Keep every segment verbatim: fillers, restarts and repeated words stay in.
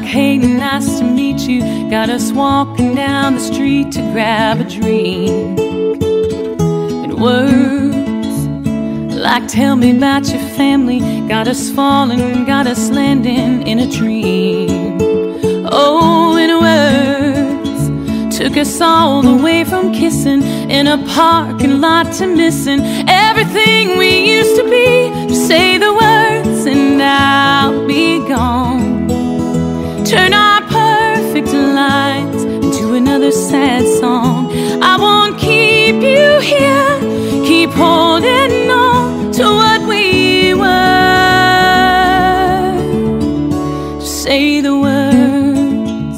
hey, nice to meet you. Got us walking down the street to grab a drink. And words like tell me about your family got us falling, got us landing in a dream. Oh, and words took us all the way from kissing in a parking lot to missing everything we used to be. Just say the words and I'll be gone. Turn our perfect lives into another sad song. I won't keep you here, keep holding on to what we were. Just say the words.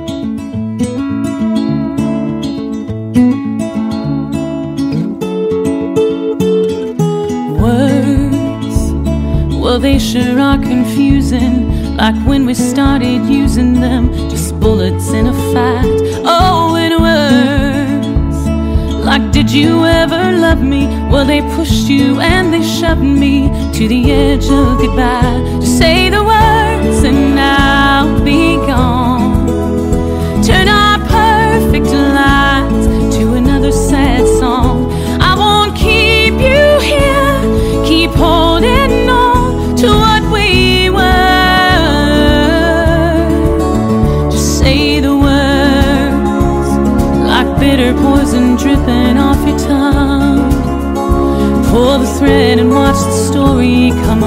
Words, well they sure are confusing. Like when we started using them, just bullets in a fight. Oh, and words like did you ever love me? Well, they pushed you and they shoved me to the edge of goodbye. Just say the words and I'll be gone. Turn our perfect lives to another sad song. I won't keep you here, keep holding on to what we were. Bitter poison dripping off your tongue. Pull the thread and watch the story come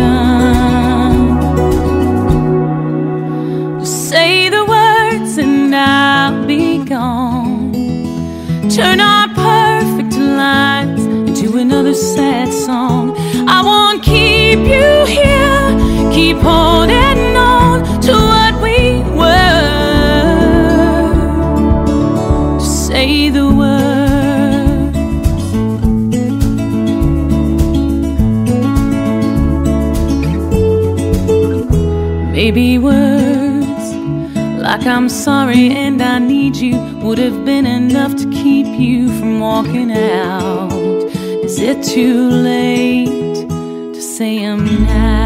undone. Just say the words and I'll be gone. Turn our perfect lives into another sad song. I won't keep you here, keep holding on to what we were. Say the words. Maybe words like I'm sorry and I need you would have been enough to keep you from walking out. Is it too late to say I'm now?